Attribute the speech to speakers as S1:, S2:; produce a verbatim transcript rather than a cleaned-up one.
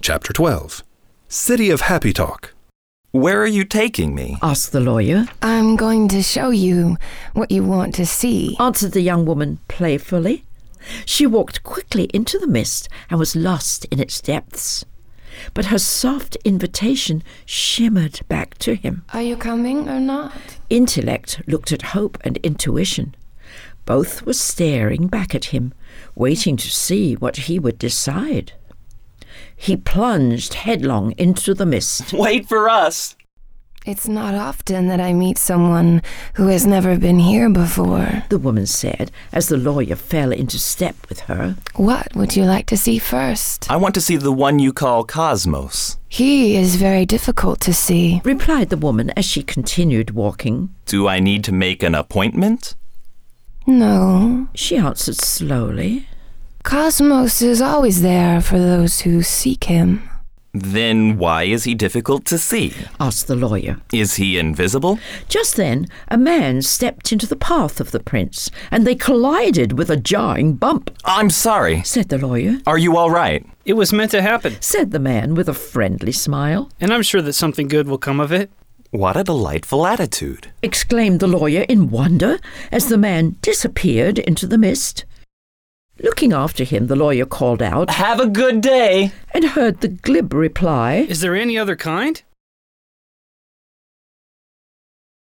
S1: Chapter twelve. City of Happy Talk.
S2: Where are you taking me?
S3: asked the lawyer.
S4: I'm going to show you what you want to see,
S3: answered the young woman playfully. She walked quickly into the mist and was lost in its depths. But her soft invitation shimmered back to him.
S4: Are you coming or not?
S3: Intellect looked at hope and intuition. Both were staring back at him, waiting to see what he would decide. He plunged headlong into the mist.
S2: Wait for us!
S4: It's not often that I meet someone who has never been here before,
S3: the woman said, as the lawyer fell into step with her.
S4: What would you like to see first?
S2: I want to see the one you call Cosmos.
S4: He is very difficult to see,
S3: replied the woman as she continued walking.
S2: Do I need to make an appointment?
S4: No,
S3: she answered slowly.
S4: Cosmos is always there for those who seek him.
S2: Then why is he difficult to see?
S3: asked the lawyer.
S2: Is he invisible?
S3: Just then, a man stepped into the path of the prince, and they collided with a jarring bump.
S2: I'm sorry,
S3: said the lawyer.
S2: Are you all right?
S5: It was meant to happen,
S3: said the man with a friendly smile.
S5: And I'm sure that something good will come of it.
S2: What a delightful attitude,
S3: exclaimed the lawyer in wonder as the man disappeared into the mist. Looking after him, the lawyer called out,
S2: Have a good day,
S3: and heard the glib reply,
S5: Is there any other kind?